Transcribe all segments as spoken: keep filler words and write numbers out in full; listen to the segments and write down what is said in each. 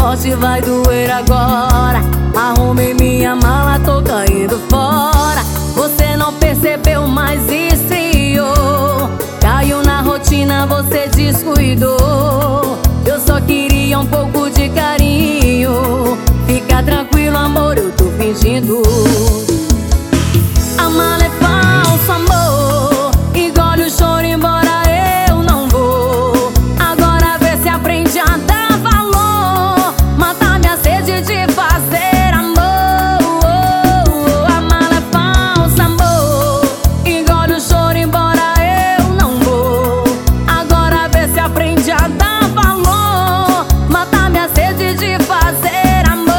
forte, vai doer agora. Arrumei minha mala, tô caindo fora. Você não percebeu, mas esfriou. Caiu na rotina, você descuidou. Eu só queria um pouco de carinho. Fica tranquilo, amor, eu tô fingindo. A mala é falso, amor. Engole o choro, embora eu não vou. Agora vê se aprende a dar valor. Mata minha sede de fazer amor. A mala é falsa, amor. Engole o choro, embora eu não vou. Agora vê se aprende a dar valor. Mata minha sede de fazer amor.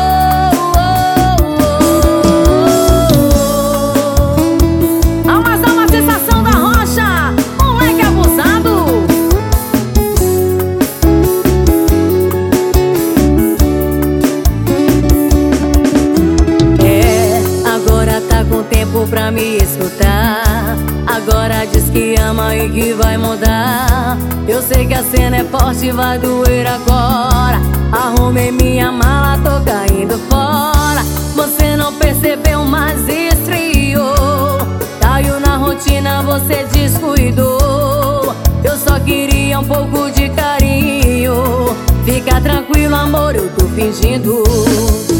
Tempo pra me escutar. Agora diz que ama e que vai mudar. Eu sei que a cena é forte, vai doer agora. Arrumei minha mala, tô caindo fora. Você não percebeu, mas esfriou. Caiu na rotina, você descuidou. Eu só queria um pouco de carinho. Fica tranquilo, amor, eu tô fingindo.